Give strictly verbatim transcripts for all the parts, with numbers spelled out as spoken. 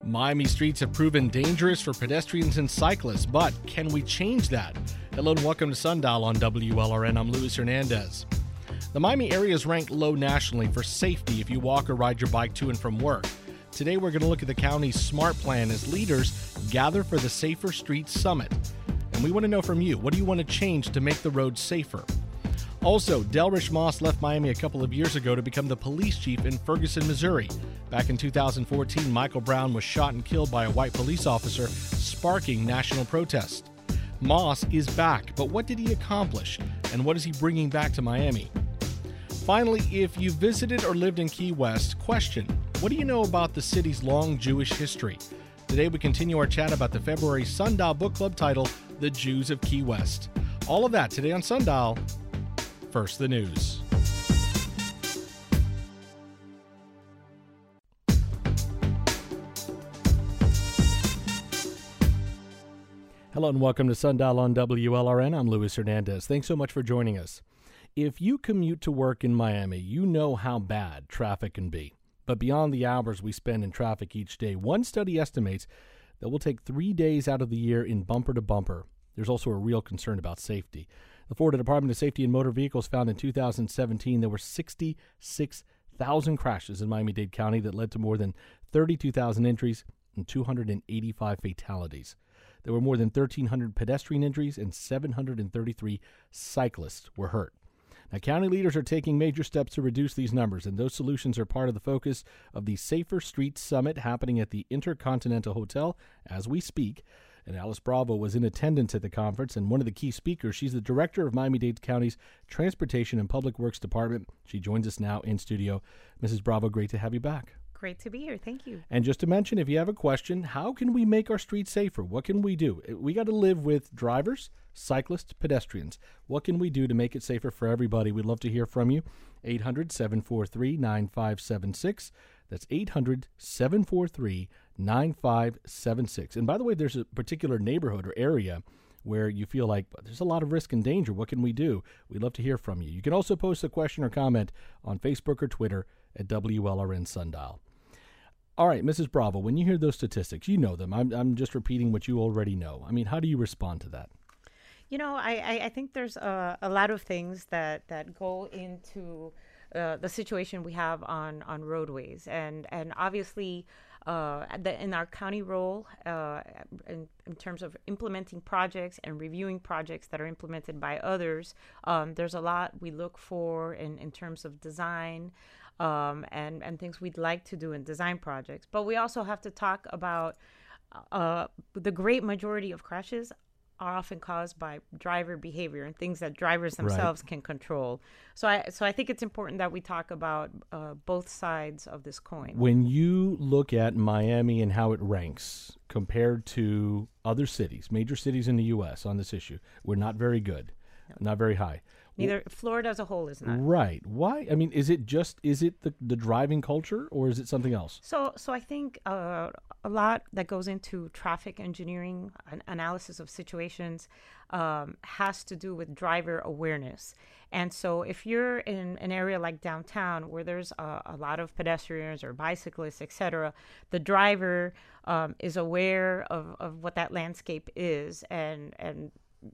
Miami streets have proven dangerous for pedestrians and cyclists, but can we change that? Hello and welcome to Sundial on W L R N. I'm Luis Hernandez. The Miami area is ranked low nationally for safety if you walk or ride your bike to and from work. Today we're going to look at the county's SMART plan as leaders gather for the Safer Streets Summit. And we want to know from you, what do you want to change to make the roads safer? Also, Delrish Moss left Miami a couple of years ago to become the police chief in Ferguson, Missouri. Back in two thousand fourteen, Michael Brown was shot and killed by a white police officer, sparking national protest. Moss is back, but what did he accomplish, and what is he bringing back to Miami? Finally, if you visited or lived in Key West, question, what do you know about the city's long Jewish history? Today we continue our chat about the February Sundial Book Club title, The Jews of Key West. All of that today on Sundial. First, the news. Hello and welcome to Sundial on W L R N. I'm Luis Hernandez. Thanks so much for joining us. If you commute to work in Miami, you know how bad traffic can be. But beyond the hours we spend in traffic each day, one study estimates that we'll take three days out of the year in bumper to bumper. There's also a real concern about safety. The Florida Department of Safety and Motor Vehicles found in two thousand seventeen there were sixty-six thousand crashes in Miami-Dade County that led to more than thirty-two thousand injuries and two hundred eighty-five fatalities. There were more than thirteen hundred pedestrian injuries and seven hundred thirty-three cyclists were hurt. Now, county leaders are taking major steps to reduce these numbers, and those solutions are part of the focus of the Safer Streets Summit happening at the Intercontinental Hotel as we speak. And Alice Bravo was in attendance at the conference, and one of the key speakers, she's the director of Miami-Dade County's Transportation and Public Works Department. She joins us now in studio. Missus Bravo, great to have you back. Great to be here. Thank you. And just to mention, if you have a question, how can we make our streets safer? What can we do? We got to live with drivers, cyclists, pedestrians. What can we do to make it safer for everybody? We'd love to hear from you. eight hundred, seven four three, nine five seven six. That's eight hundred, seven four three, nine five seven six. And by the way, if there's a particular neighborhood or area where you feel like there's a lot of risk and danger, what can we do? We'd love to hear from you. You can also post a question or comment on Facebook or Twitter at W L R N Sundial. All right, Missus Bravo, when you hear those statistics, you know them. I'm I'm just repeating what you already know. I mean, how do you respond to that? You know, I, I, I think there's a, a lot of things that, that go into uh, the situation we have on, on roadways. And, and obviously, uh, the, in our county role, uh, in, in terms of implementing projects and reviewing projects that are implemented by others, um, there's a lot we look for in, in terms of design. Um, and, and things we'd like to do in design projects. But we also have to talk about uh, the great majority of crashes are often caused by driver behavior and things that drivers themselves right. can control. So I so I think it's important that we talk about uh, both sides of this coin. When you look at Miami and how it ranks compared to other cities, major cities in the U S on this issue, we're not very good, no. not very high. Neither Florida as a whole is not. Right. Why? I mean, is it just, is it the, the driving culture or is it something else? So so I think uh, a lot that goes into traffic engineering, an analysis of situations, um, has to do with driver awareness. And so if you're in an area like downtown where there's a, a lot of pedestrians or bicyclists, et cetera, the driver um, is aware of, of what that landscape is and, and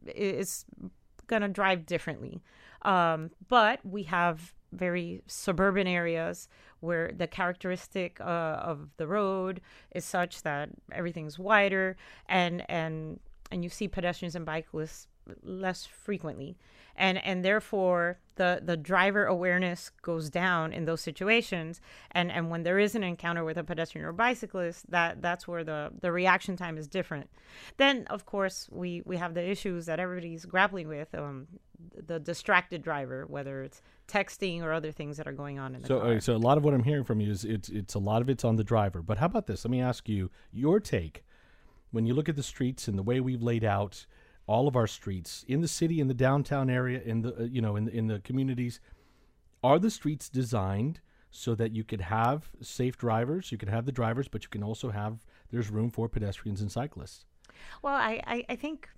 is going to drive differently. Um, but we have very suburban areas where the characteristic uh, of the road is such that everything's wider and and and you see pedestrians and bicyclists less frequently. And and therefore the, the driver awareness goes down in those situations. And, and when there is an encounter with a pedestrian or bicyclist, that, that's where the, the reaction time is different. Then, of course, we, we have the issues that everybody's grappling with, um, the distracted driver, whether it's texting or other things that are going on in the so, car. Uh, so a lot of what I'm hearing from you is it's it's a lot of it's on the driver. But how about this? Let me ask you your take. When you look at the streets and the way we've laid out all of our streets in the city, in the downtown area, in the uh, you know in the, in the communities, are the streets designed so that you could have safe drivers, you could have the drivers, but you can also have there's room for pedestrians and cyclists? Well, I, I, I think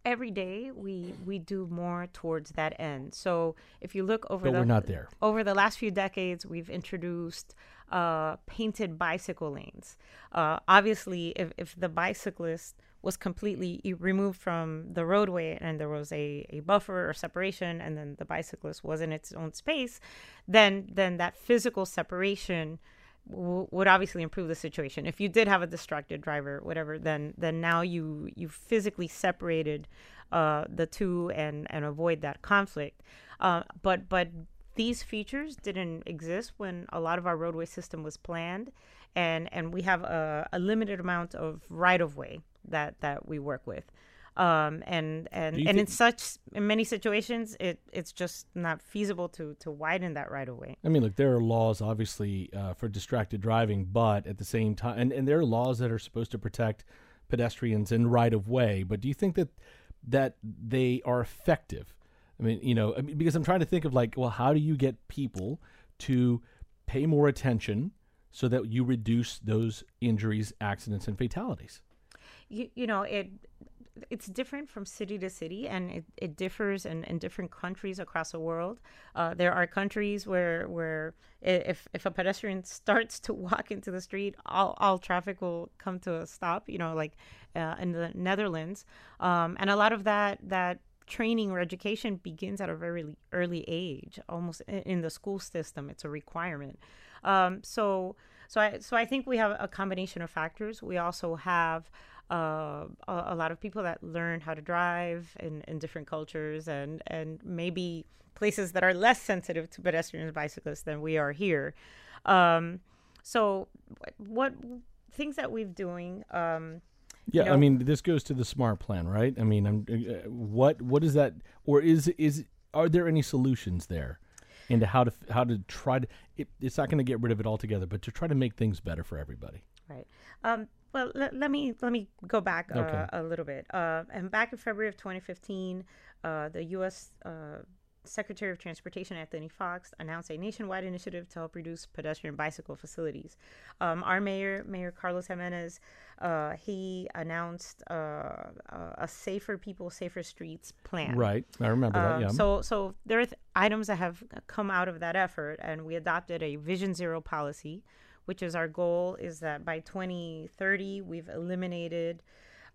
every day we we do more towards that end. So if you look over But the we're not there. over the last few decades, we've introduced uh, painted bicycle lanes. Uh, obviously, if if the bicyclist was completely e- removed from the roadway and there was a, a buffer or separation, and then the bicyclist was in its own space, then then that physical separation w- would obviously improve the situation. If you did have a distracted driver, whatever, then then now you you physically separated uh, the two and and avoid that conflict. Uh, but but these features didn't exist when a lot of our roadway system was planned, and and we have a, a limited amount of right of way that that we work with. Um, and and, and in think- such in many situations, it it's just not feasible to to widen that right of way. I mean, look, there are laws obviously uh, for distracted driving, but at the same time, and, and there are laws that are supposed to protect pedestrians in right of way. But do you think that that they are effective? I mean, you know, I mean, because I'm trying to think of like, well, how do you get people to pay more attention so that you reduce those injuries, accidents, and fatalities? You you know it. It's different from city to city, and it, it differs in, in different countries across the world. Uh, there are countries where where if if a pedestrian starts to walk into the street, all, all traffic will come to a stop. You know, like uh, in the Netherlands, um, and a lot of that that training or education begins at a very early age, almost in, in the school system. It's a requirement. Um, so so I so I think we have a combination of factors. We also have uh, a, a lot of people that learn how to drive in, in different cultures, and, and maybe places that are less sensitive to pedestrians and bicyclists than we are here. Um, so what things that we've doing, um, Yeah, you know, I mean, this goes to the SMART plan, right? I mean, I'm, uh, what what is that, or is is are there any solutions there into how to how to try to? It, it's not going to get rid of it altogether, but to try to make things better for everybody. right. Um, well, let, let me let me go back uh, Okay. a little bit. Uh, and back in February of twenty fifteen, uh, the U S Uh, Secretary of Transportation Anthony Fox announced a nationwide initiative to help reduce pedestrian bicycle facilities. Um, our mayor, Mayor Carlos Jimenez, uh, he announced uh, a Safer People, Safer Streets plan. Right, I remember that. Um, Yeah. So, so there are th- items that have come out of that effort, and we adopted a Vision Zero policy, which is our goal is that by twenty thirty we've eliminated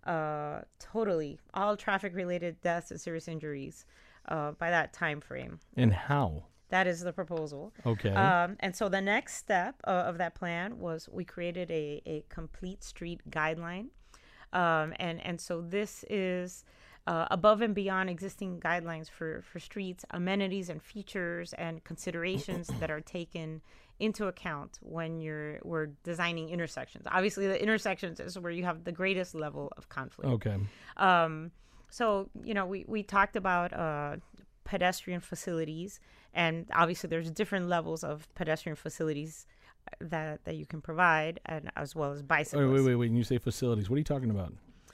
uh, totally all traffic-related deaths and serious injuries uh, by that time frame. And how? That is the proposal. Okay. Um, and so the next step uh, of that plan was we created a, a complete street guideline. Um, and, and so this is uh, above and beyond existing guidelines for, for streets, amenities and features and considerations that are taken into account when you're we're designing intersections. Obviously, the intersections is where you have the greatest level of conflict. Okay. Um, so, you know, we, we talked about uh, pedestrian facilities, and obviously there's different levels of pedestrian facilities that, that you can provide, and as well as bicyclists. Wait, wait, wait, wait. When you say facilities, what are you talking about?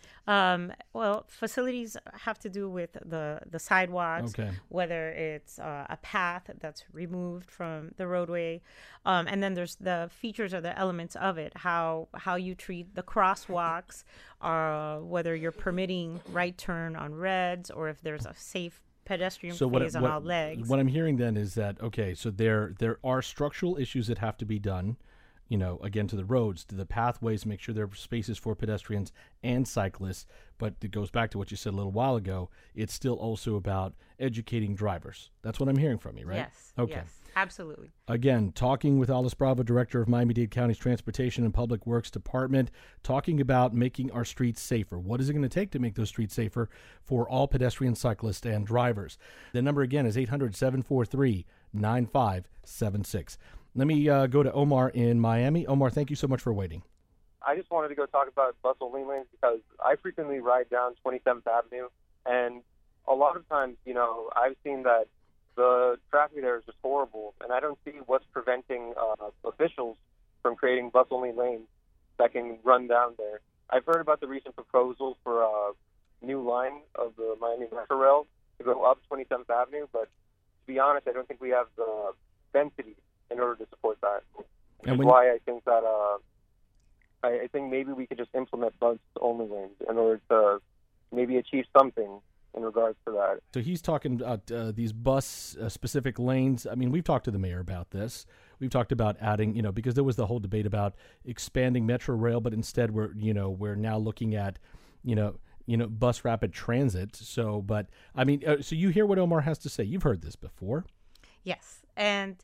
Um, well, facilities have to do with the, the sidewalks, Okay. whether it's uh, a path that's removed from the roadway. Um, and then there's the features or the elements of it, how how you treat the crosswalks, uh, whether you're permitting right turn on reds or if there's a safe pedestrian So what, phase on what, all legs. what I'm hearing then is that, okay, so there there are structural issues that have to be done, you know, again, to the roads, to the pathways, make sure there are spaces for pedestrians and cyclists. But it goes back to what you said a little while ago. It's still also about educating drivers. That's what I'm hearing from you, right? Yes. Okay. Yes, absolutely. Again, talking with Alice Bravo, Director of Miami-Dade County's Transportation and Public Works Department, talking about making our streets safer. What is it going to take to make those streets safer for all pedestrians, cyclists, and drivers? The number again is eight hundred, seven four three, nine five seven six. Let me uh, go to Omar in Miami. Omar, thank you so much for waiting. I just wanted to go talk about bustle lane lanes because I frequently ride down twenty-seventh Avenue, and a lot of times, you know, I've seen that the traffic there is just horrible, and I don't see what's preventing uh, officials from creating bustle lane lanes that can run down there. I've heard about the recent proposal for a new line of the Miami Metro Rail to go up twenty-seventh Avenue, but to be honest, I don't think we have the density in order to support that. Which And is when- why I think that uh, I, I think maybe we could just implement bus only lanes in order to maybe achieve something in regards to that. So he's talking about uh, these bus-specific uh, lanes. I mean, we've talked to the mayor about this. We've talked about adding, you know, because there was the whole debate about expanding Metro Rail, but instead we're, you know, we're now looking at, you know, you know, bus rapid transit. So, but I mean, uh, so you hear what Omar has to say. You've heard this before. Yes, and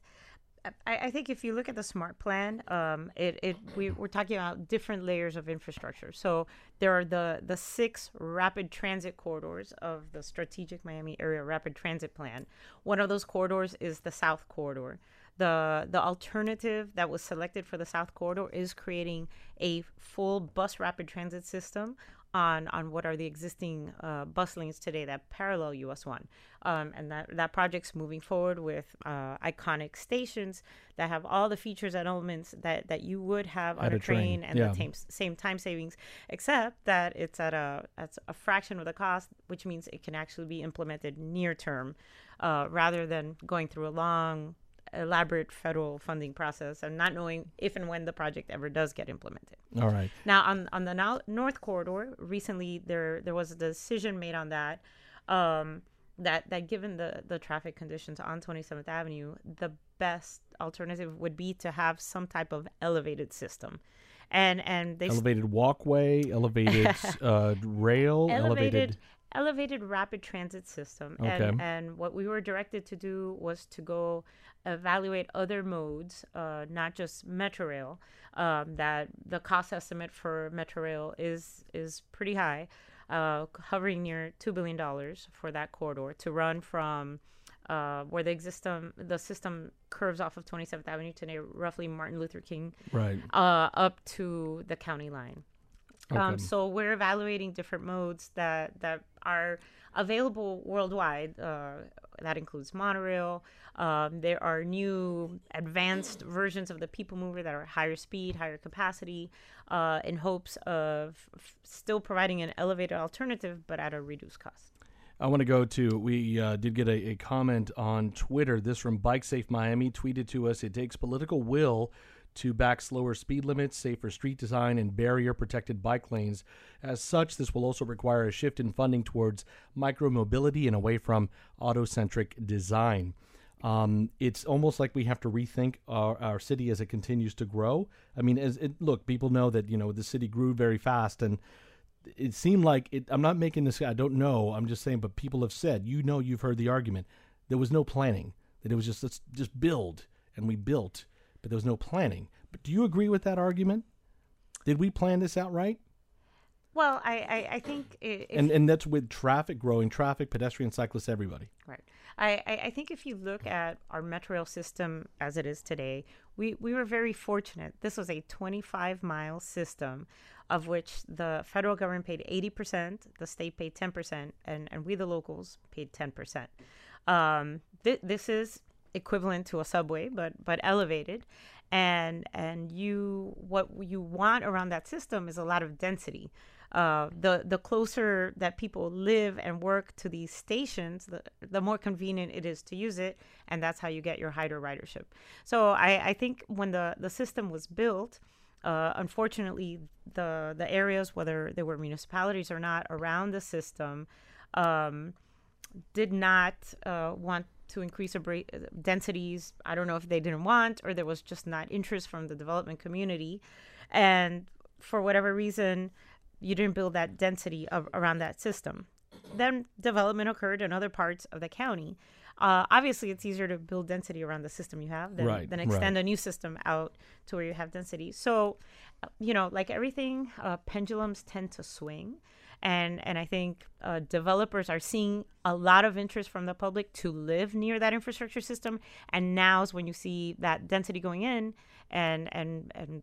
I, I think if you look at the SMART plan, um, it, it we, we're talking about different layers of infrastructure. So there are the, the six rapid transit corridors of the Strategic Miami Area Rapid Transit Plan. One of those corridors is the South Corridor. The, the alternative that was selected for the South Corridor is creating a full bus rapid transit system on on what are the existing uh, bus lanes today that parallel U S one. Um, and that, that project's moving forward with uh, iconic stations that have all the features and elements that, that you would have on At a, a train, train, and yeah. the same, same time savings, except that it's at a, at a fraction of the cost, which means it can actually be implemented near term uh, rather than going through a long elaborate federal funding process and not knowing if and when the project ever does get implemented. All right. Now, on on the now, North Corridor, recently there there was a decision made on that, um, that that given the, the traffic conditions on twenty-seventh Avenue, the best alternative would be to have some type of elevated system. And and they elevated walkway, elevated uh, rail, elevated, elevated elevated rapid transit system. Okay. And and what we were directed to do was to go evaluate other modes, uh, not just Metrorail. Um, that the cost estimate for Metrorail is is pretty high, uh, hovering near two billion dollars for that corridor to run from uh, where the system the system curves off of twenty-seventh Avenue to near roughly Martin Luther King, right, uh, up to the county line. Okay. Um, so we're evaluating different modes that, that are available worldwide. Uh, that includes monorail. Um, there are new advanced versions of the People Mover that are higher speed, higher capacity, uh, in hopes of f- still providing an elevated alternative, but at a reduced cost. I want to go to, we uh, did get a, a comment on Twitter. This from Bike Safe Miami tweeted to us, it takes political will to back slower speed limits, safer street design, and barrier-protected bike lanes. As such, this will also require a shift in funding towards micromobility and away from auto-centric design. Um, it's almost like we have to rethink our, our city as it continues to grow. I mean, as it, look, people know that, you know, the city grew very fast, and it seemed like, it, I'm not making this, I don't know, I'm just saying, but people have said, you know, you've heard the argument, there was no planning, that it was just, let's just build, and we built, but there was no planning. But do you agree with that argument? Did we plan this out right? Well, I, I, I think... If, and and that's with traffic, growing traffic, pedestrian, cyclists, everybody. Right. I, I, I think if you look at our Metrorail system as it is today, we, we were very fortunate. This was a twenty-five mile system of which the federal government paid eighty percent, the state paid ten percent, and, and we, the locals, paid ten percent. Um, th- this is equivalent to a subway, but but elevated, and and you what you want around that system is a lot of density. Uh, the the closer that people live and work to these stations, the the more convenient it is to use it, and that's how you get your higher ridership. So I, I think when the, the system was built, uh, unfortunately, the the areas, whether they were municipalities or not, around the system, um, did not uh, want to increase abra- densities. I don't know if they didn't want, or there was just not interest from the development community, and for whatever reason, you didn't build that density of, around that system. Then development occurred in other parts of the county. Uh, obviously, it's easier to build density around the system you have than, right, than extend right. a new system out to where you have density. So, you know, like everything, uh, pendulums tend to swing. And and I think uh, developers are seeing a lot of interest from the public to live near that infrastructure system. And now's when you see that density going in, and and and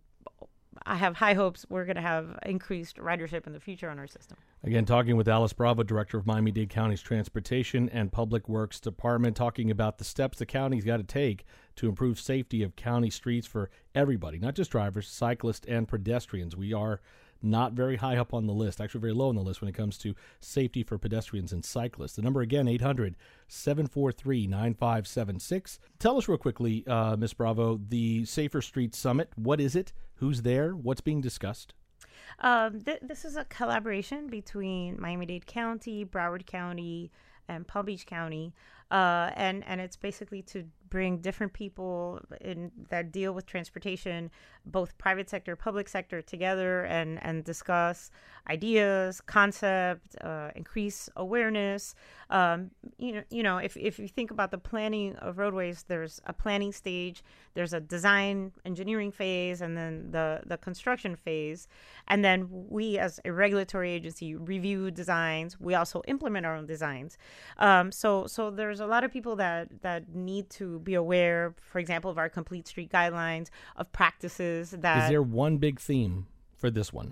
I have high hopes we're going to have increased ridership in the future on our system. Again, talking with Alice Bravo, Director of Miami-Dade County's Transportation and Public Works Department, talking about the steps the county's got to take to improve safety of county streets for everybody, not just drivers, cyclists, and pedestrians. We are not very high up on the list, actually very low on the list when it comes to safety for pedestrians and cyclists. The number again, eight hundred, seven four three, nine five seven six. Tell us real quickly, uh, Miz Bravo, the Safer Streets Summit, what is it? Who's there? What's being discussed? Um, th- this is a collaboration between Miami-Dade County, Broward County, and Palm Beach County, uh, and and it's basically to bring different people in that deal with transportation, both private sector, public sector, together and and discuss ideas, concept, uh, increase awareness. Um, you know, you know, if if you think about the planning of roadways, there's a planning stage, there's a design engineering phase, and then the the construction phase, and then we as a regulatory agency review designs. We also implement our own designs. Um, so so there's a lot of people that that need to be aware, for example, of our complete street guidelines, of practices that Is there one big theme for this one?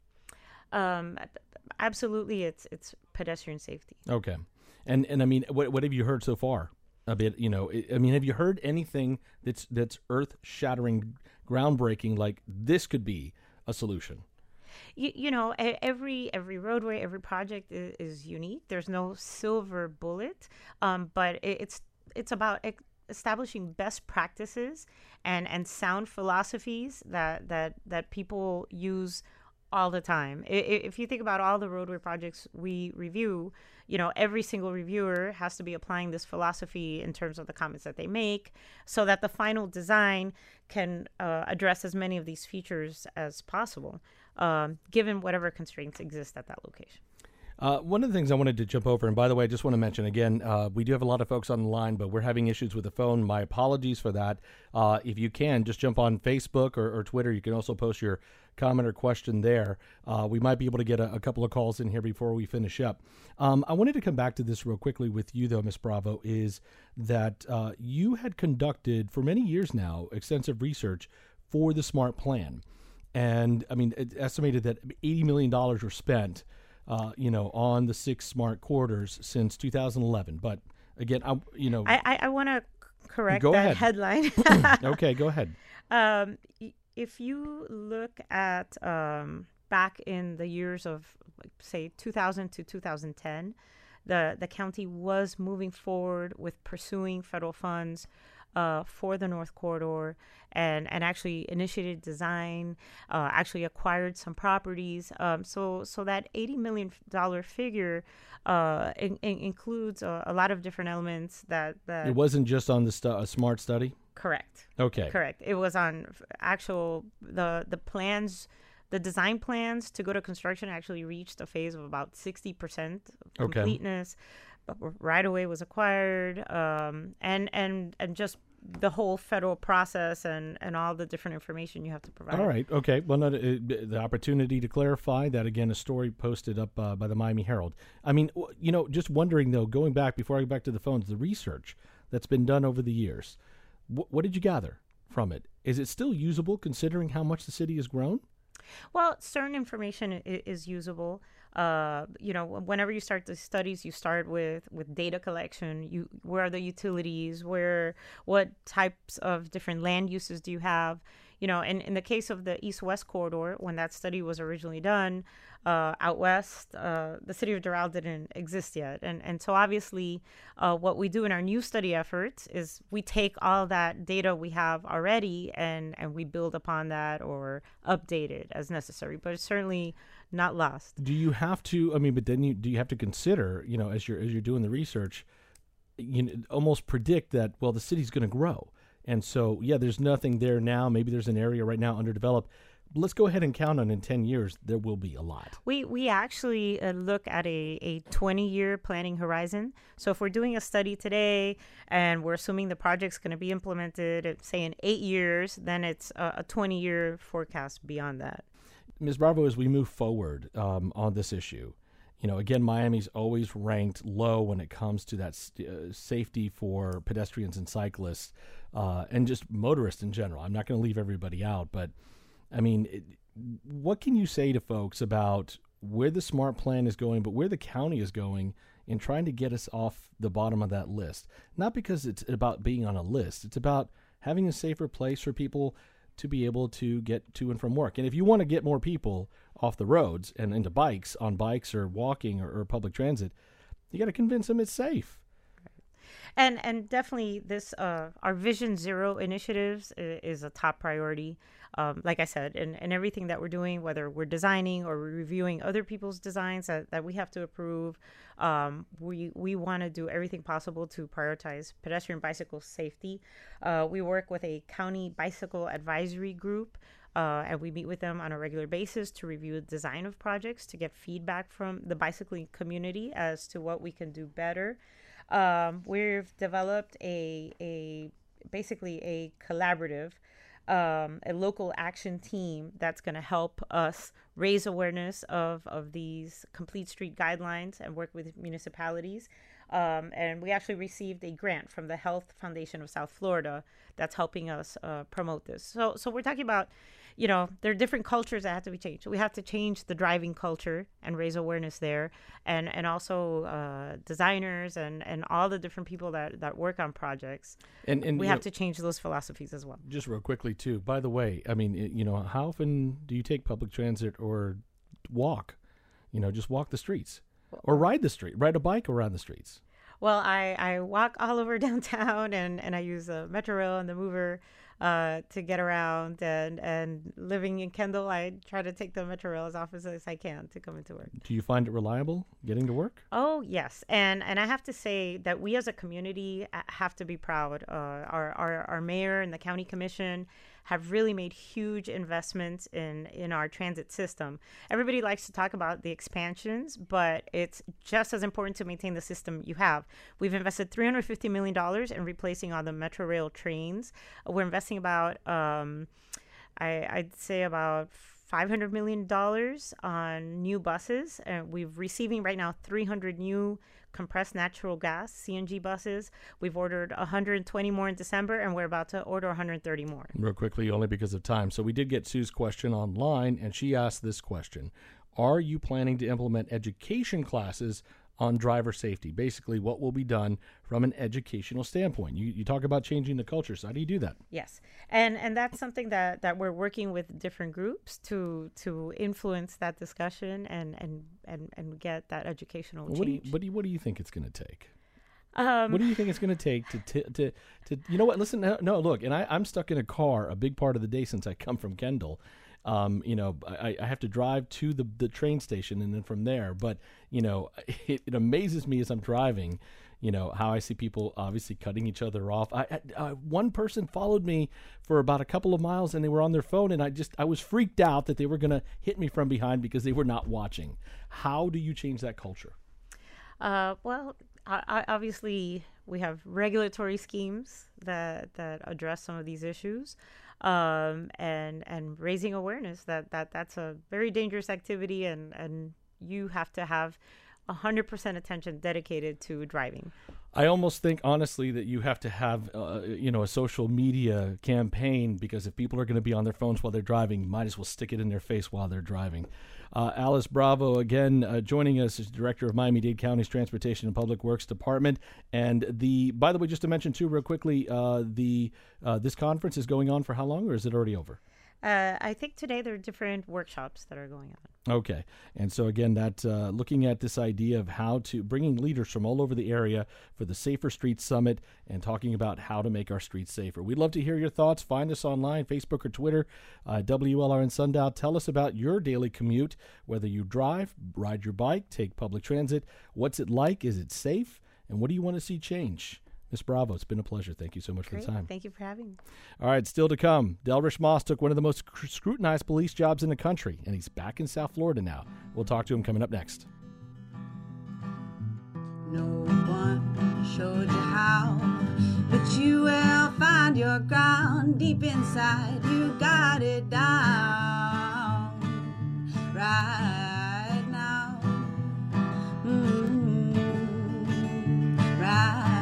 um absolutely it's it's pedestrian safety. Okay. And and I mean, what what have you heard so far? A bit, you know, I I mean, have you heard anything that's that's earth-shattering, groundbreaking, like this could be a solution? You, you know, e- every every roadway, every project is, is unique. There's no silver bullet, um, but it, it's it's about ex- establishing best practices and and sound philosophies that that that people use all the time. I- i- If you think about all the roadway projects we review, you know, every single reviewer has to be applying this philosophy in terms of the comments that they make, so that the final design can uh, address as many of these features as possible, um, given whatever constraints exist at that location. Uh, one of the things I wanted to jump over, and by the way, I just want to mention again, uh, we do have a lot of folks on the line, but we're having issues with the phone. My apologies for that. Uh, if you can, just jump on Facebook or, or Twitter. You can also post your comment or question there. Uh, we might be able to get a, a couple of calls in here before we finish up. Um, I wanted to come back to this real quickly with you, though, Miz Bravo, is that uh, you had conducted for many years now extensive research for the SMART plan. And, I mean, it's estimated that eighty million dollars were spent Uh, you know, on the six SMART corridors since two thousand eleven. But again, I, you know, I I, I want to correct Go that ahead. headline. okay, go ahead. Um, y- if you look at um, back in the years of, like, say, two thousand to two thousand ten, the the county was moving forward with pursuing federal funds uh, for the North Corridor, and and actually initiated design, uh, actually acquired some properties. Um, so so that eighty million dollar figure uh, in, in includes a, a lot of different elements that that It wasn't just on the stu- a SMART study. correct. Okay. Correct. It was on f- actual the the plans, the design plans to go to construction actually reached a phase of about sixty percent Okay. completeness. But right away was acquired, um, and and and just the whole federal process and and all the different information you have to provide. All right. Okay. Well, no, uh, the opportunity to clarify that again, a story posted up uh, by the Miami Herald. I mean, w- you know, just wondering though, going back before I go back to the phones, the research that's been done over the years. Wh- what did you gather from it? Is it still usable considering how much the city has grown? Well, certain information i- is usable. Uh, you know, whenever you start the studies, you start with, with data collection. You, where are the utilities? Where, what types of different land uses do you have? You know, and in the case of the East-West corridor, when that study was originally done, uh, out west, uh, the city of Doral didn't exist yet. And and so obviously uh, what we do in our new study efforts is we take all that data we have already and, and we build upon that or update it as necessary. But it's certainly not lost. Do you have to? I mean, but then you do you have to consider, you know, as you're as you're doing the research, you know, almost predict that well, the city's going to grow, and so yeah, there's nothing there now. Maybe there's an area right now underdeveloped. Let's go ahead and count on in ten years there will be a lot. We we actually uh, look at a, a twenty-year planning horizon. So if we're doing a study today and we're assuming the project's going to be implemented, uh, say in eight years, then it's a, a twenty-year forecast beyond that. Miz Bravo, as we move forward um, on this issue, you know, again, Miami's always ranked low when it comes to that st- uh, safety for pedestrians and cyclists uh, and just motorists in general. I'm not going to leave everybody out, but I mean, it, what can you say to folks about where the SMART plan is going, but where the county is going in trying to get us off the bottom of that list? Not because it's about being on a list. It's about having a safer place for people to be able to get to and from work. And if you want to get more people off the roads and into bikes, on bikes or walking or, or public transit, you got to convince them it's safe. And and definitely this uh, our Vision Zero initiatives is, is a top priority. um, like I said, in, in everything that we're doing, whether we're designing or we're reviewing other people's designs that, that we have to approve, um, we, we want to do everything possible to prioritize pedestrian bicycle safety. Uh, we work with a county bicycle advisory group. Uh, and we meet with them on a regular basis to review the design of projects, to get feedback from the bicycling community as to what we can do better. Um, we've developed a, a basically a collaborative, um, a local action team that's going to help us raise awareness of, of these complete street guidelines and work with municipalities. Um, and we actually received a grant from the Health Foundation of South Florida that's helping us uh, promote this. So, so we're talking about, you know, there are different cultures that have to be changed. We have to change the driving culture and raise awareness there, and and also uh, designers and, and all the different people that, that work on projects. And, and we have know, to change those philosophies as well. Just real quickly, too. By the way, I mean, it, you know, how often do you take public transit or walk? You know, just walk the streets or ride the street, ride a bike around the streets. Well, I, I walk all over downtown, and, and I use a Metro Rail and the Mover uh, to get around. And, and living in Kendall, I try to take the Metro Rail as often as I can to come into work. Do you find it reliable getting to work? Oh, yes. And and I have to say that we as a community have to be proud. Uh, our, our, our mayor and the county commission have really made huge investments in, in our transit system. Everybody likes to talk about the expansions, but it's just as important to maintain the system you have. We've invested three hundred fifty million dollars in replacing all the Metro Rail trains. We're investing about, um, I, I'd say about five hundred million dollars on new buses. And we're receiving right now three hundred new compressed natural gas, C N G buses. We've ordered one hundred twenty more in December, and we're about to order one hundred thirty more. Real quickly, only because of time. So we did get Sue's question online, and she asked this question. Are you planning to implement education classes on driver safety? Basically, what will be done from an educational standpoint? You, you talk about changing the culture. So how do you do that? Yes. And and that's something that, that we're working with different groups to to influence that discussion and, and, and, and get that educational What change. do you, what do you, what do you think it's going to take? Um, what do you think it's going to take to, to, to, to, you know what, listen, no, no look, and I, I'm stuck in a car a big part of the day since I come from Kendall. Um, you know, I, I have to drive to the, the train station and then from there. But, you know, it, it amazes me as I'm driving, you know, how I see people obviously cutting each other off. I, I uh, one person followed me for about a couple of miles and they were on their phone, and I just I was freaked out that they were going to hit me from behind because they were not watching. How do you change that culture? Uh, well, I, I obviously we have regulatory schemes that that address some of these issues. Um, and and raising awareness that, that that's a very dangerous activity, and, and you have to have one hundred percent attention dedicated to driving. I almost think, honestly, that you have to have, uh, you know, a social media campaign, because if people are going to be on their phones while they're driving, might as well stick it in their face while they're driving. Uh, Alice Bravo, again, uh, joining us as Director of Miami-Dade County's Transportation and Public Works Department. And the, by the way, just to mention, too, real quickly, uh, the uh, this conference is going on for how long, or is it already over? Uh, I think today there are different workshops that are going on. Okay. And so, again, that uh, looking at this idea of how to bringing leaders from all over the area for the Safer Streets Summit and talking about how to make our streets safer. We'd love to hear your thoughts. Find us online, Facebook or Twitter, uh, W L R N Sundial. Tell us about your daily commute, whether you drive, ride your bike, take public transit. What's it like? Is it safe? And what do you want to see change? Miz Bravo, it's been a pleasure. Thank you so much Great. for the time. Thank you for having me. All right, still to come. Delrish Moss took one of the most scrutinized police jobs in the country, and he's back in South Florida now. We'll talk to him coming up next. No one showed you how, but you will find your ground deep inside. You got it down right now. Mm-hmm. Right.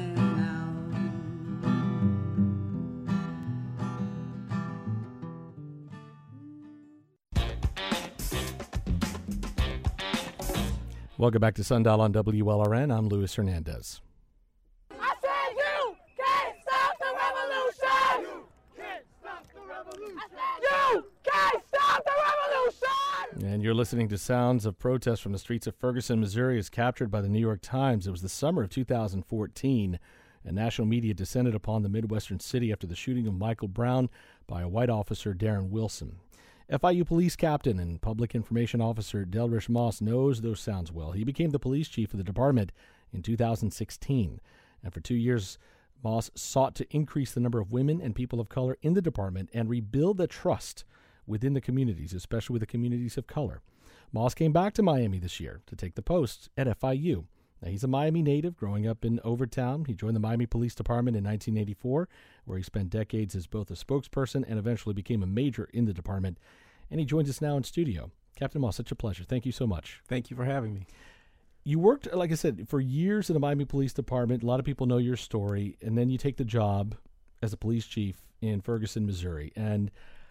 Welcome back to Sundial on W L R N. I'm Luis Hernandez. I said you can't stop the revolution! You can't stop the revolution! I said you can't stop the revolution! And you're listening to sounds of protest from the streets of Ferguson, Missouri, as captured by the New York Times. It was the summer of two thousand fourteen, and national media descended upon the Midwestern city after the shooting of Michael Brown by a white officer, Darren Wilson. F I U police captain and public information officer Delrish Moss knows those sounds well. He became the police chief of the department in two thousand sixteen, and for two years, Moss sought to increase the number of women and people of color in the department and rebuild the trust within the communities, especially with the communities of color. Moss came back to Miami this year to take the post at F I U. Now, he's a Miami native, growing up in Overtown. He joined the Miami Police Department in nineteen eighty-four, where he spent decades as both a spokesperson and eventually became a major in the department. And he joins us now in studio. Captain Moss, such a pleasure. Thank you so much. Thank you for having me. You worked, like I said, for years in the Miami Police Department. A lot of people know your story. And then you take the job as a police chief in Ferguson, Missouri. And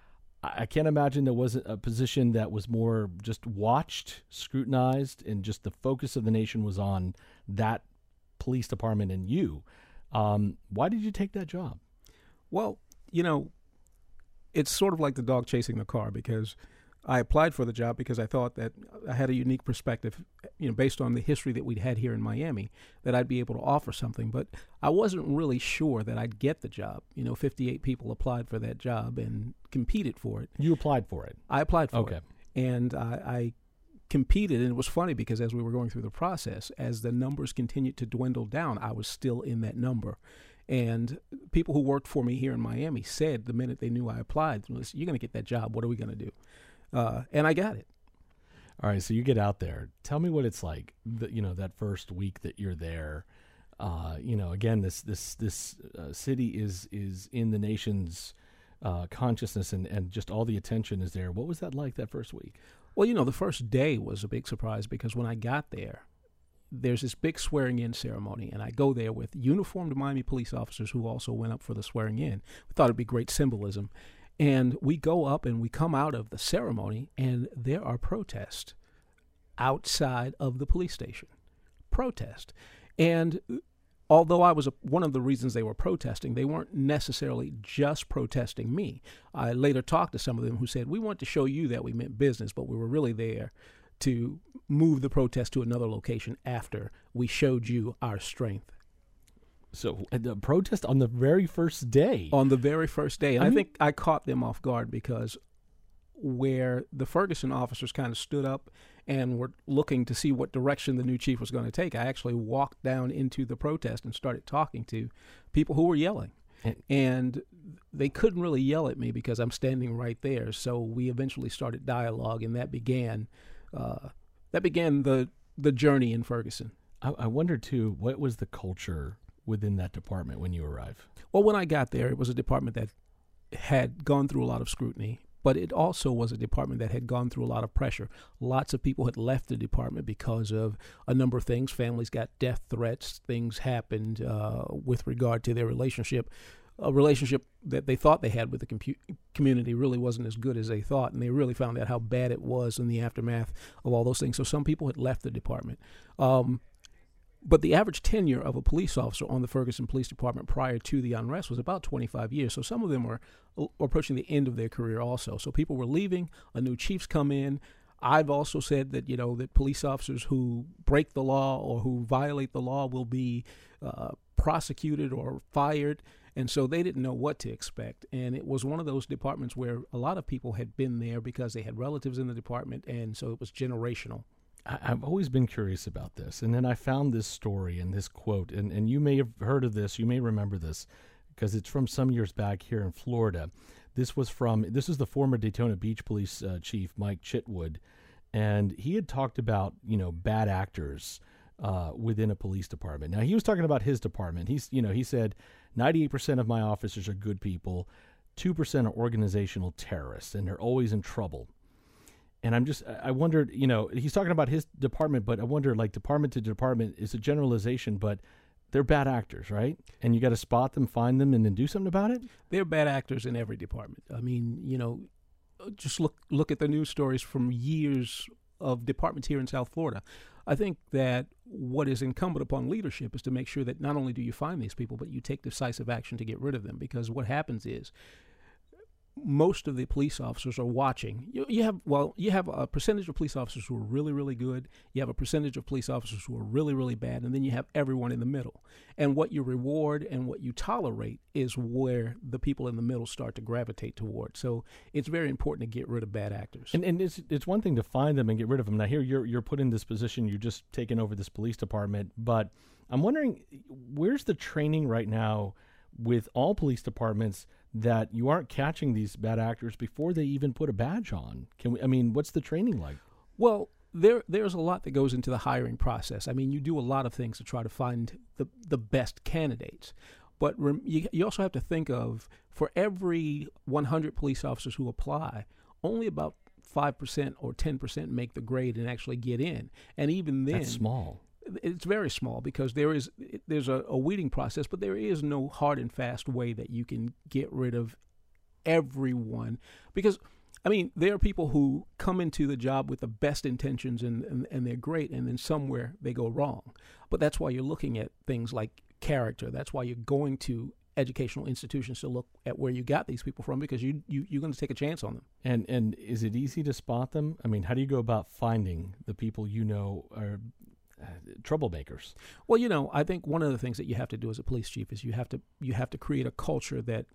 I can't imagine there wasn't a position that was more just watched, scrutinized, and just the focus of the nation was on that police department and you. Um, why did you take that job? Well, you know, it's sort of like the dog chasing the car, because I applied for the job because I thought that I had a unique perspective, you know, based on the history that we'd had here in Miami, that I'd be able to offer something. But I wasn't really sure that I'd get the job. You know, fifty-eight people applied for that job and competed for it. You applied for it? I applied for okay. it. And I, I competed, and it was funny because as we were going through the process, as the numbers continued to dwindle down, I was still in that number. And people who worked for me here in Miami said the minute they knew I applied, "You're going to get that job. What are we going to do?" Uh, and I got it. All right, so you get out there. Tell me what it's like. The, you know, that first week that you're there. Uh, you know, again, this this this uh, city is is in the nation's uh, consciousness, and, and just all the attention is there. What was that like that first week? Well, you know, the first day was a big surprise because when I got there, there's this big swearing-in ceremony, and I go there with uniformed Miami police officers who also went up for the swearing-in. We thought it'd be great symbolism. And we go up and we come out of the ceremony, and there are protests outside of the police station. Protest. And although I was a, one of the reasons they were protesting, they weren't necessarily just protesting me. I later talked to some of them who said, "We want to show you that we meant business, but we were really there to move the protest to another location after we showed you our strength." So the protest on the very first day. On the very first day. And I I, mean, think I caught them off guard because where the Ferguson officers kind of stood up and were looking to see what direction the new chief was going to take, I actually walked down into the protest and started talking to people who were yelling. And, and they couldn't really yell at me because I'm standing right there. So we eventually started dialogue, and that began uh, that began the, the journey in Ferguson. I, I wonder, too, what was the culture within that department when you arrived? Well, when I got there, it was a department that had gone through a lot of scrutiny, but it also was a department that had gone through a lot of pressure. Lots of people had left the department because of a number of things. Families got death threats. Things happened uh, with regard to their relationship. A relationship that they thought they had with the compu- community really wasn't as good as they thought, and they really found out how bad it was in the aftermath of all those things. So some people had left the department. Um, But the average tenure of a police officer on the Ferguson Police Department prior to the unrest was about twenty-five years. So some of them were approaching the end of their career also. So people were leaving, a new chief's come in. I've also said that, you know, that police officers who break the law or who violate the law will be uh, prosecuted or fired. And so they didn't know what to expect. And it was one of those departments where a lot of people had been there because they had relatives in the department, and so it was generational. I've always been curious about this. And then I found this story and this quote, and, and you may have heard of this, you may remember this, because it's from some years back here in Florida. This was from, this is the former Daytona Beach Police uh, Chief, Mike Chitwood, and he had talked about, you know, bad actors uh, within a police department. Now, he was talking about his department. He's, you know, he said, ninety-eight percent of my officers are good people, two percent are organizational terrorists, and they're always in trouble. And I'm just, I wondered, you know, he's talking about his department, but I wonder, like, department to department is a generalization, but they're bad actors, right? And you got to spot them, find them, and then do something about it? They're bad actors in every department. I mean, you know, just look look at the news stories from years of departments here in South Florida. I think that what is incumbent upon leadership is to make sure that not only do you find these people, but you take decisive action to get rid of them. Because what happens is most of the police officers are watching. You, you have well, you have a percentage of police officers who are really, really good. You have a percentage of police officers who are really, really bad, and then you have everyone in the middle. And what you reward and what you tolerate is where the people in the middle start to gravitate toward. So it's very important to get rid of bad actors. And, and it's it's one thing to find them and get rid of them. Now here you're you're put in this position. You're just taking over this police department, but I'm wondering, where's the training right now with all police departments that you aren't catching these bad actors before they even put a badge on? Can we, I mean, what's the training like? Well, there there's a lot that goes into the hiring process. I mean, you do a lot of things to try to find the the best candidates. But rem, you, you also have to think of, for every one hundred police officers who apply, only about five percent or ten percent make the grade and actually get in. And even then, that's small. It's very small because there is there's a, a weeding process, but there is no hard and fast way that you can get rid of everyone. Because, I mean, there are people who come into the job with the best intentions and, and, and they're great, and then somewhere they go wrong. But that's why you're looking at things like character. That's why you're going to educational institutions to look at where you got these people from, because you, you, you're going to take a chance on them. And and is it easy to spot them? I mean, how do you go about finding the people you know are uh, troublemakers? Well, you know, I think one of the things that you have to do as a police chief is you have to you have to create a culture that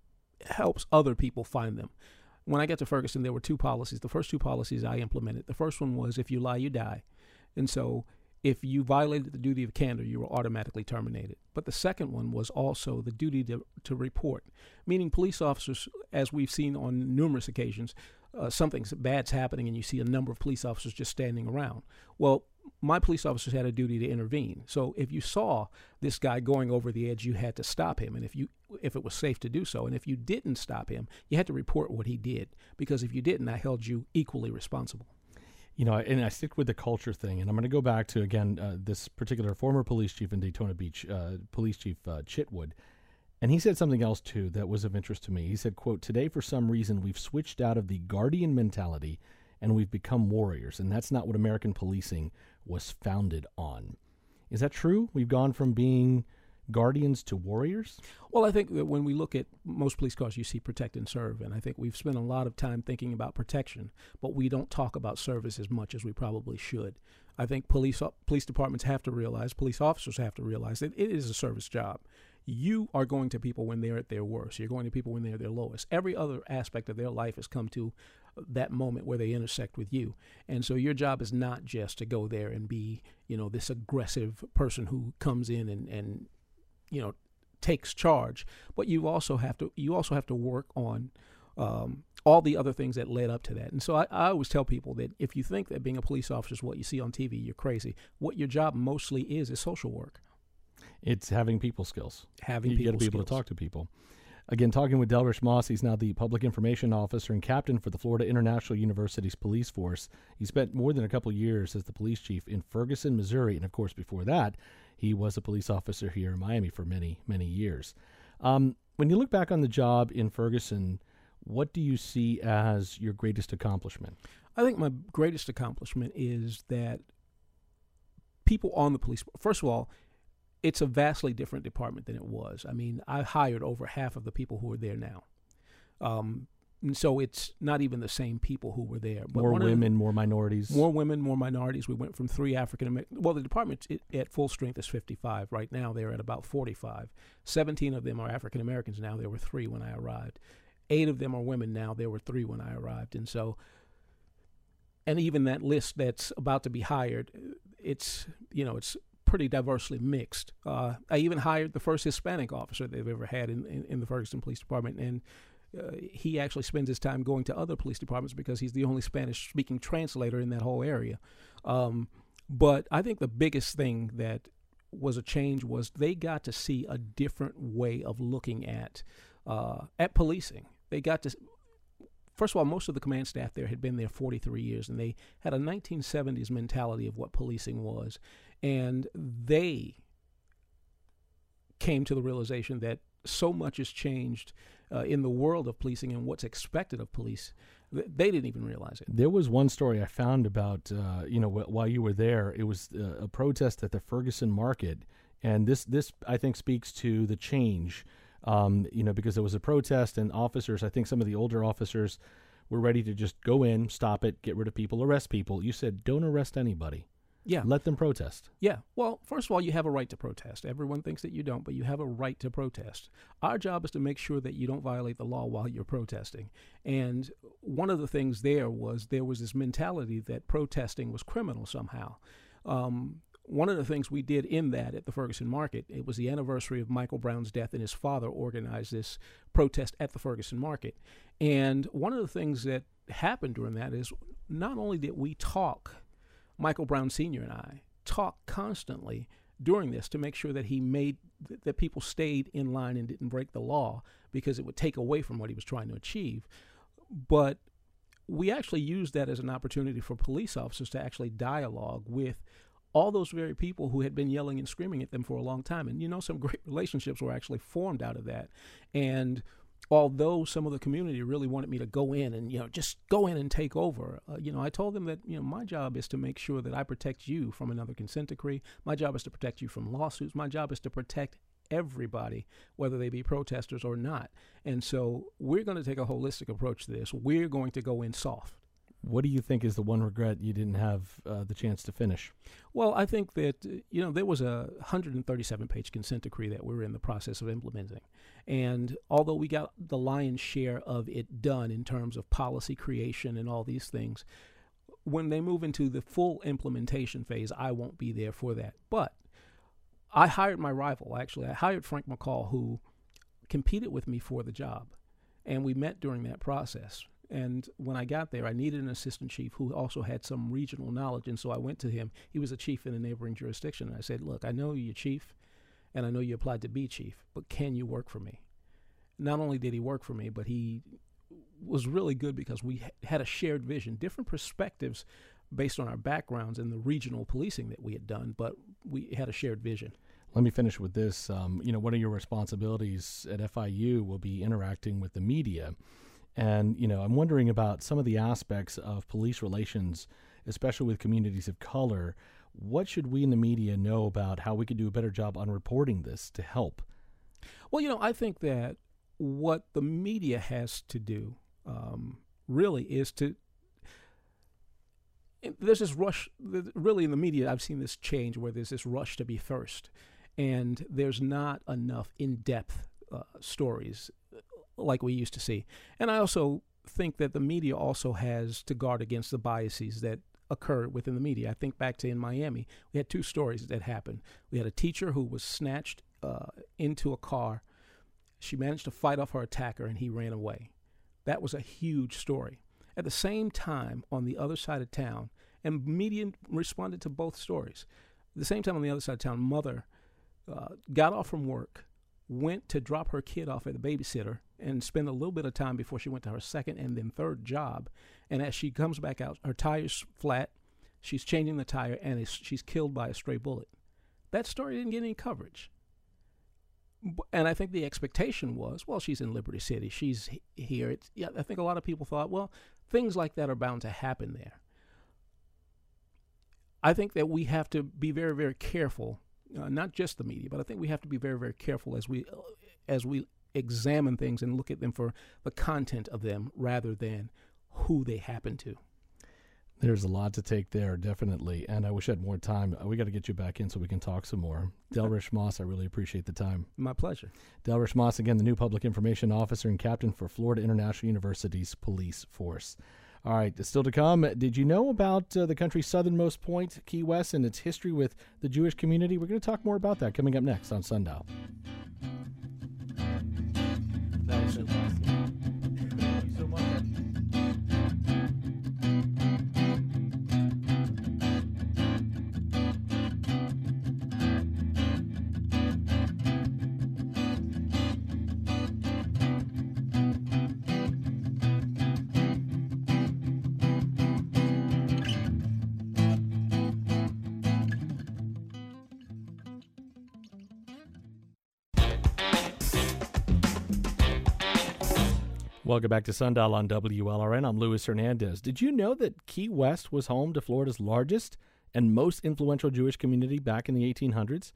helps other people find them. When I got to Ferguson, there were two policies. The first two policies I implemented. The first one was, if you lie, you die. And so if you violated the duty of candor, you were automatically terminated. But the second one was also the duty to, to report, meaning police officers, as we've seen on numerous occasions, uh, something bad's happening and you see a number of police officers just standing around. Well, my police officers had a duty to intervene. So if you saw this guy going over the edge, you had to stop him. And if you if it was safe to do so, and if you didn't stop him, you had to report what he did, because if you didn't, I held you equally responsible. You know, and I stick with the culture thing, and I'm going to go back to, again, uh, this particular former police chief in Daytona Beach, uh, Police Chief uh, Chitwood, and he said something else, too, that was of interest to me. He said, quote, "Today, for some reason, we've switched out of the guardian mentality and we've become warriors, and that's not what American policing was founded on." Is that true? We've gone from being guardians to warriors? Well, I think that when we look at most police cars, you see protect and serve, and I think we've spent a lot of time thinking about protection, but we don't talk about service as much as we probably should. I think police police departments have to realize, police officers have to realize that it is a service job. You are going to people when they're at their worst. You're going to people when they're at their lowest. Every other aspect of their life has come to that moment where they intersect with you. And so your job is not just to go there and be, you know, this aggressive person who comes in and, and you know, takes charge, but you also have to you also have to work on um, all the other things that led up to that. And so I, I always tell people that if you think that being a police officer is what you see on T V, you're crazy. What your job mostly is is social work. It's having people skills. Having you people got to be skills. able to talk to people. Again, talking with Delrish Moss. He's now the Public Information Officer and Captain for the Florida International University's Police Force. He spent more than a couple years as the police chief in Ferguson, Missouri, and of course before that, he was a police officer here in Miami for many, many years. Um, when you look back on the job in Ferguson, what do you see as your greatest accomplishment? I think my greatest accomplishment is that people on the police, first of all, it's a vastly different department than it was. I mean, I hired over half of the people who are there now. Um, and so it's not even the same people who were there. But more women, the, more minorities. More women, more minorities. We went from three African American. Well, the department it, at full strength is fifty-five. Right now, they're at about forty-five. seventeen of them are African Americans now. There were three when I arrived. Eight of them are women now. There were three when I arrived. And so, and even that list that's about to be hired, it's, you know, it's pretty diversely mixed. Uh, I even hired the first Hispanic officer they've ever had in, in, in the Ferguson Police Department, and uh, he actually spends his time going to other police departments because he's the only Spanish-speaking translator in that whole area. Um, but I think the biggest thing that was a change was they got to see a different way of looking at uh, at policing. They got to, first of all, most of the command staff there had been there forty-three years, and they had a nineteen seventies mentality of what policing was. And they came to the realization that so much has changed uh, in the world of policing and what's expected of police. They didn't even realize it. There was one story I found about, uh, you know, wh- while you were there, it was uh, a protest at the Ferguson Market. And this, this I think, speaks to the change um, you know, because there was a protest and officers, I think some of the older officers were ready to just go in, stop it, get rid of people, arrest people. You said, don't arrest anybody. Yeah. Let them protest. Yeah. Well, first of all, you have a right to protest. Everyone thinks that you don't, but you have a right to protest. Our job is to make sure that you don't violate the law while you're protesting. And one of the things there was there was this mentality that protesting was criminal somehow. Um, one of the things we did in that at the Ferguson Market, it was the anniversary of Michael Brown's death, and his father organized this protest at the Ferguson Market. And one of the things that happened during that is not only did we talk, Michael Brown Senior and I talked constantly during this to make sure that he made th- that people stayed in line and didn't break the law, because it would take away from what he was trying to achieve. But we actually used that as an opportunity for police officers to actually dialogue with all those very people who had been yelling and screaming at them for a long time. And, you know, some great relationships were actually formed out of that. And although some of the community really wanted me to go in and, you know, just go in and take over, uh, you know, I told them that, you know, my job is to make sure that I protect you from another consent decree. My job is to protect you from lawsuits. My job is to protect everybody, whether they be protesters or not. And so we're going to take a holistic approach to this. We're going to go in soft. What do you think is the one regret you didn't have uh, the chance to finish? Well, I think that, uh, you know, there was a one hundred thirty-seven page consent decree that we're in the process of implementing. And although we got the lion's share of it done in terms of policy creation and all these things, when they move into the full implementation phase, I won't be there for that. But I hired my rival, actually. I hired Frank McCall, who competed with me for the job. And we met during that process. And when I got there, I needed an assistant chief who also had some regional knowledge. And so I went to him. He was a chief in a neighboring jurisdiction. And I said, look, I know you're chief, and I know you applied to be chief, but can you work for me? Not only did he work for me, but he was really good because we ha- had a shared vision, different perspectives based on our backgrounds and the regional policing that we had done, but we had a shared vision. Let me finish with this. Um, you know, one of your responsibilities at F I U will be interacting with the media. And, you know, I'm wondering about some of the aspects of police relations, especially with communities of color. What should we in the media know about how we could do a better job on reporting this to help? Well, you know, I think that what the media has to do um, really is to, there's this rush, really in the media, I've seen this change where there's this rush to be first. And there's not enough in-depth uh, stories like we used to see. And I also think that the media also has to guard against the biases that occur within the media. I think back to in Miami, we had two stories that happened. We had a teacher who was snatched uh, into a car. She managed to fight off her attacker, and he ran away. That was a huge story. At the same time, on the other side of town, and media responded to both stories. At the same time, on the other side of town, mother uh, got off from work, went to drop her kid off at the babysitter, and spend a little bit of time before she went to her second and then third job. And as she comes back out, her tire's flat, she's changing the tire, and she's killed by a stray bullet. That story didn't get any coverage. And I think the expectation was, well, she's in Liberty City, she's here. It's, yeah, I think a lot of people thought, well, things like that are bound to happen there. I think that we have to be very, very careful, uh, not just the media, but I think we have to be very, very careful as we uh, as we examine things and look at them for the content of them rather than who they happen to. There's a lot to take there, definitely, and I wish I had more time. We got to get you back in so we can talk some more. Delrish Moss, I really appreciate the time. My pleasure. Delrish Moss, again, the new public information officer and captain for Florida International University's police force. All right, still to come, did you know about uh, the country's southernmost point, Key West, and its history with the Jewish community? We're going to talk more about that coming up next on Sundial. That was fantastic. Thank you so much. Welcome back to Sundial on W L R N. I'm Luis Hernandez. Did you know that Key West was home to Florida's largest and most influential Jewish community back in the eighteen hundreds?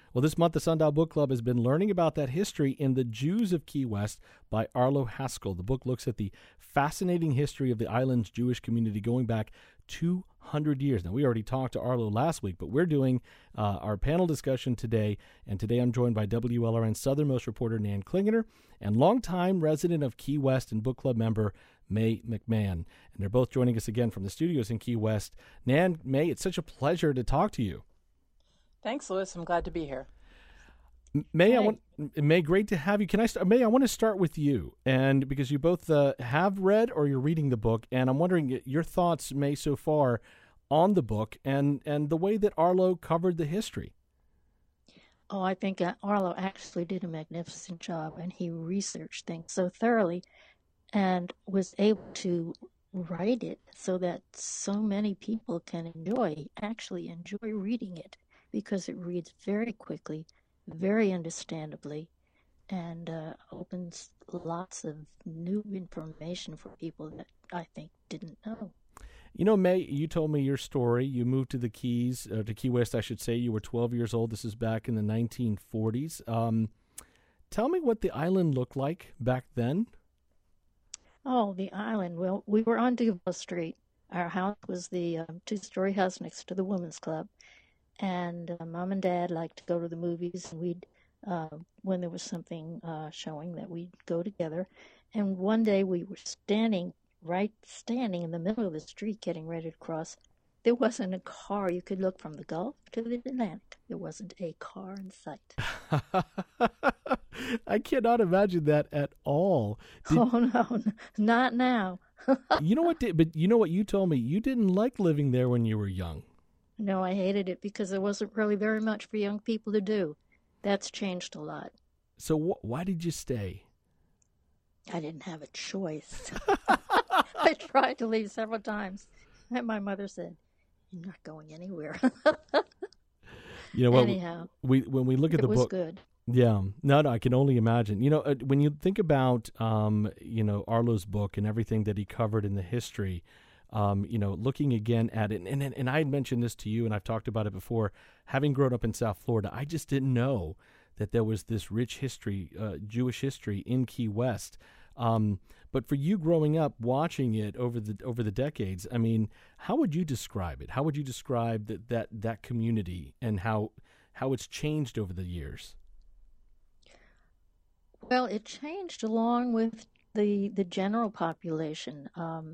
Well, this month, the Sundial Book Club has been learning about that history in The Jews of Key West by Arlo Haskell. The book looks at the fascinating history of the island's Jewish community going back two hundred years. Now, we already talked to Arlo last week, but we're doing uh, our panel discussion today, and today I'm joined by W L R N Southernmost reporter Nan Klingener and longtime resident of Key West and book club member May McMahon. And they're both joining us again from the studios in Key West. Nan, May, it's such a pleasure to talk to you. Thanks, Louis. I'm glad to be here. May, Hi. I want May, great to have you. Can I start? May, I want to start with you, and because you both uh, have read or you're reading the book, and I'm wondering your thoughts, May, so far on the book and and the way that Arlo covered the history. Oh, I think uh, Arlo actually did a magnificent job, and he researched things so thoroughly and was able to write it so that so many people can enjoy, actually enjoy reading it, because it reads very quickly, very understandably, and uh, opens lots of new information for people that I think didn't know. You know, May, you told me your story. You moved to the Keys, uh, to Key West, I should say. You were twelve years old. This is back in the nineteen forties. Um, tell me what the island looked like back then. Oh, the island. Well, we were on Duval Street. Our house was the um, two-story house next to the Women's Club. And uh, Mom and Dad liked to go to the movies, and we'd, uh, when there was something uh, showing, that we'd go together. And one day we were standing, right standing in the middle of the street getting ready to cross. There wasn't a car. You could look from the Gulf to the Atlantic. There wasn't a car in sight. I cannot imagine that at all. Did, oh, no, not now. you know what? Did, but you know what you told me? You didn't like living there when you were young. No, I hated it because there wasn't really very much for young people to do. That's changed a lot. So wh- why did you stay? I didn't have a choice. I tried to leave several times, and my mother said, "You're not going anywhere." You know what? Anyhow, we when we look at it the was book, good. yeah, no, no, I can only imagine. You know, uh, when you think about, um, you know, Arlo's book and everything that he covered in the history. Um, you know, looking again at it, and, and and I had mentioned this to you, and I've talked about it before. Having grown up in South Florida, I just didn't know that there was this rich history, uh, Jewish history in Key West. Um, but for you growing up, watching it over the over the decades, I mean, how would you describe it? How would you describe that that, that community and how how it's changed over the years? Well, it changed along with the the general population. Um,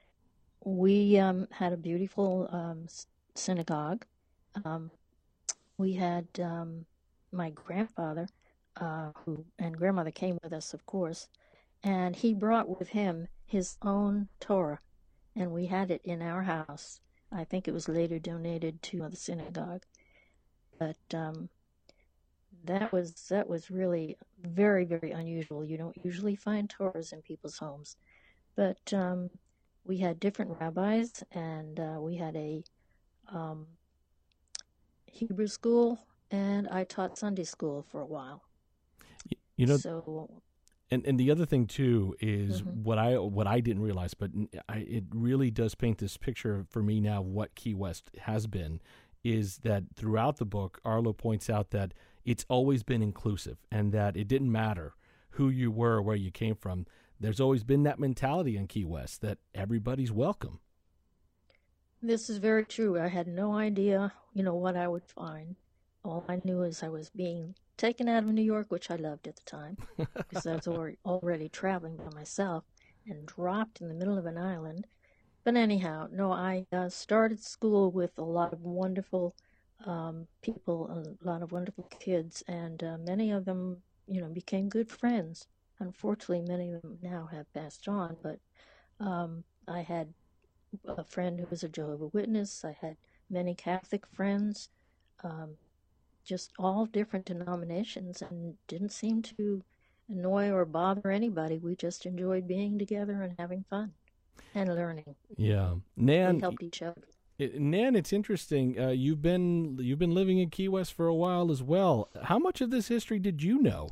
We um, had a beautiful um, synagogue. Um, we had um, my grandfather, uh, who and grandmother came with us, of course, and he brought with him his own Torah, and we had it in our house. I think it was later donated to the synagogue, but um, that was that was really very, very unusual. You don't usually find Torahs in people's homes, but um, we had different rabbis, and uh, we had a um, Hebrew school, and I taught Sunday school for a while. You know, so, and and the other thing too is Mhm. what I what I didn't realize, but I, it really does paint this picture for me now of what Key West has been. Is that throughout the book, Arlo points out that it's always been inclusive, and that it didn't matter who you were or where you came from. There's always been that mentality in Key West that everybody's welcome. this is very true. I had no idea, you know, what I would find. All I knew is I was being taken out of New York, which I loved at the time, because I was already, already traveling by myself, and dropped in the middle of an island. But anyhow, no, I uh, started school with a lot of wonderful um, people, a lot of wonderful kids, and uh, many of them, you know, became good friends. Unfortunately, many of them now have passed on, but um, I had a friend who was a Jehovah's Witness. I had many Catholic friends, um, just all different denominations, and didn't seem to annoy or bother anybody. We just enjoyed being together and having fun and learning. Yeah, Nan. We helped each other. It, Nan, it's interesting. Uh, you've been you've been living in Key West for a while as well. How much of this history did you know?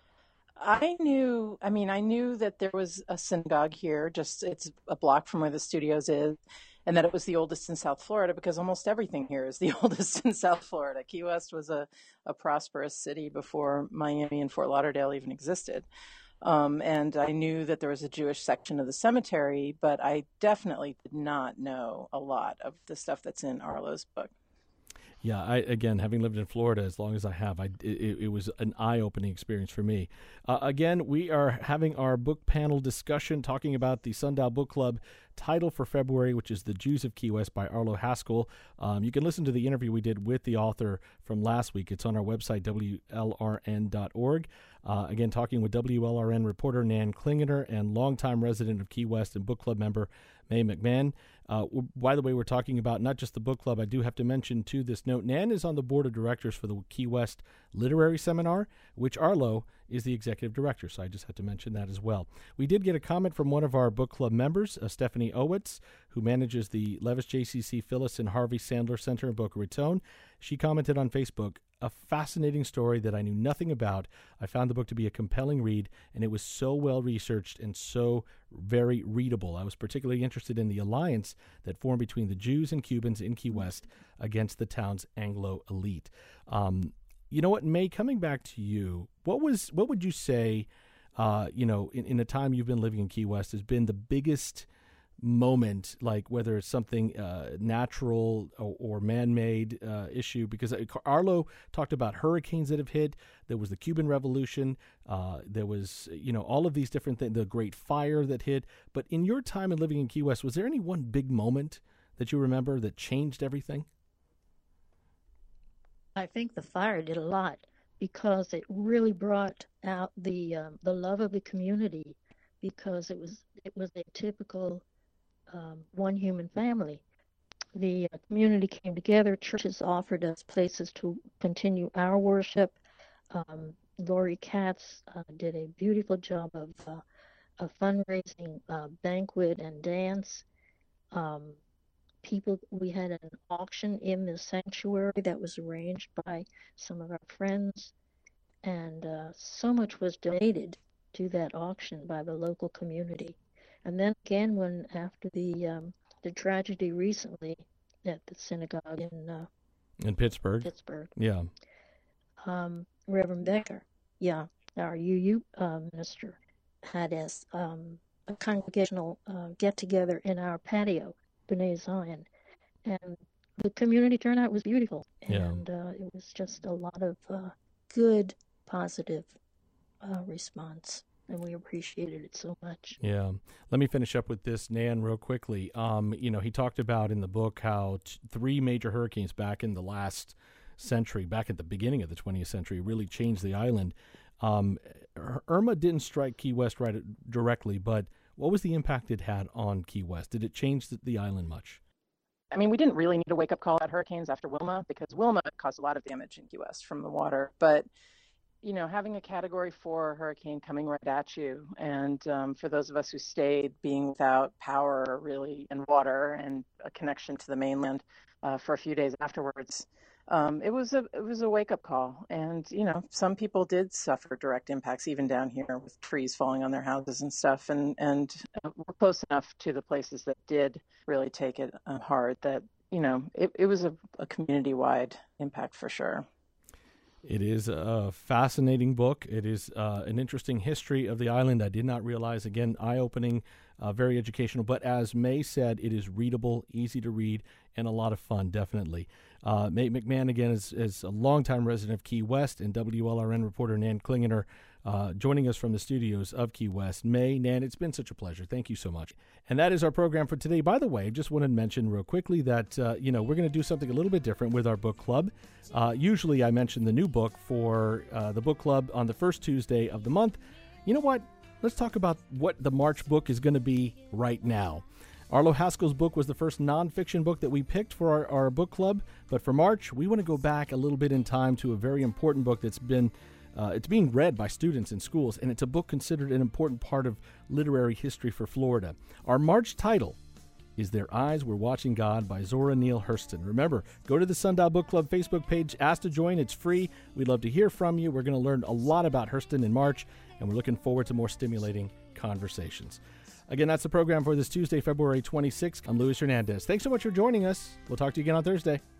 I knew, I mean, I knew that there was a synagogue here, just it's a block from where the studios is. and that it was the oldest in South Florida because almost everything here is the oldest in South Florida. Key West was a, a prosperous city before Miami and Fort Lauderdale even existed. Um, and I knew that there was a Jewish section of the cemetery, but I definitely did not know a lot of the stuff that's in Arlo's book. Yeah, I again, having lived in Florida as long as I have, I, it, it was an eye-opening experience for me. Uh, again, we are having our book panel discussion talking about the Sundial Book Club title for February, which is The Jews of Key West by Arlo Haskell. Um, you can listen to the interview we did with the author from last week. It's on our website, W L R N dot org. Uh, again, talking with W L R N reporter Nan Klingener and longtime resident of Key West and book club member May McMahon. Uh, by the way, we're talking about not just the book club. I do have to mention, to this note, Nan is on the board of directors for the Key West Literary Seminar, which Arlo is the executive director, so I just had to mention that as well. We did get a comment from one of our book club members, uh, Stephanie Owitz, who manages the Levis J C C Phyllis and Harvey Sandler Center in Boca Raton. She commented on Facebook, "A fascinating story that I knew nothing about. I found the book to be a compelling read, and it was so well researched and so very readable. I was particularly interested in the alliance that formed between the Jews and Cubans in Key West against the town's Anglo elite." Um, you know what, May, coming back to you, what was what would you say, uh, you know, in, in the time you've been living in Key West has been the biggest moment, like whether it's something uh, natural or, or man-made uh, issue? Because Arlo talked about hurricanes that have hit. There was the Cuban Revolution. Uh, there was, you know, all of these different things, the Great Fire that hit. But in your time in living in Key West, was there any one big moment that you remember that changed everything? I think the fire did a lot because it really brought out the um, the love of the community, because it was it was a typical um, one human family. The uh, community came together. Churches offered us places to continue our worship. Um, Lori Katz uh, did a beautiful job of uh, a fundraising uh, banquet and dance. Um, people, we had an auction in the sanctuary that was arranged by some of our friends, and uh, so much was donated to that auction by the local community. And then again, when after the um, the tragedy recently at the synagogue in uh, in Pittsburgh, Pittsburgh, yeah, um, Reverend Becker, yeah, our U U uh, minister, had us um, a congregational uh, get together in our patio, B'nai Zion, and the community turnout was beautiful, and yeah. uh, it was just a lot of uh, good, positive uh, response. And we appreciated it so much. Yeah. Let me finish up with this, Nan, real quickly. Um, you know, he talked about in the book how t- three major hurricanes back in the last century, back at the beginning of the twentieth century, really changed the island. Um, Irma didn't strike Key West right directly, but what was the impact it had on Key West? Did it change the, the island much? I mean, we didn't really need a wake-up call at hurricanes after Wilma, because Wilma caused a lot of damage in Key West from the water. But you know, having a Category four hurricane coming right at you, and um, for those of us who stayed, being without power really and water and a connection to the mainland uh, for a few days afterwards, um, it was a it was a wake up call. And you know, some people did suffer direct impacts, even down here with trees falling on their houses and stuff. And and uh, we're close enough to the places that did really take it uh, hard that you know it, it was a, a community wide impact for sure. It is a fascinating book. It is uh, an interesting history of the island. I did not realize, again, eye-opening, uh, very educational. But as May said, it is readable, easy to read, and a lot of fun, definitely. Uh, May McMahon, again, is, is a longtime resident of Key West, and W L R N reporter Nan Klingener uh, joining us from the studios of Key West. May, Nan, it's been such a pleasure. Thank you so much. And that is our program for today. By the way, I just wanted to mention real quickly that, uh, you know, we're going to do something a little bit different with our book club. Uh, usually I mention the new book for uh, the book club on the first Tuesday of the month. You know what? Let's talk about what the March book is going to be right now. Arlo Haskell's book was the first nonfiction book that we picked for our, our book club. But for March, we want to go back a little bit in time to a very important book that's been Uh, it's being read by students in schools, and it's a book considered an important part of literary history for Florida. Our March title is Their Eyes Were Watching God by Zora Neale Hurston. Remember, go to the Sundial Book Club Facebook page, ask to join. It's free. We'd love to hear from you. We're going to learn a lot about Hurston in March, and we're looking forward to more stimulating conversations. Again, that's the program for this Tuesday, February twenty-sixth. I'm Luis Hernandez. Thanks so much for joining us. We'll talk to you again on Thursday.